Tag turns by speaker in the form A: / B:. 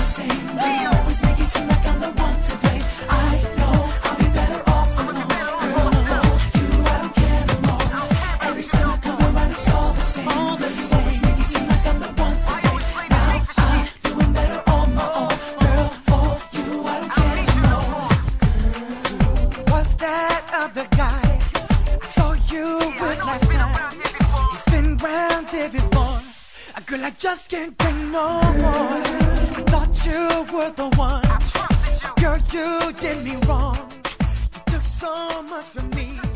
A: same. You always make it seem like I'm the one to blame. I know I'll be better off alone. Girl, for you I don't care no more. Every time I come around it's all the same. You always make it seem like I'm the one to blame. Now I'm doing better on my own. Girl, for you I don't care no more.
B: Was that other guy I saw you with last night? He's been round here before. Girl, I just can't take no more. I thought you were the one. Girl, you did me wrong. You took so much from me.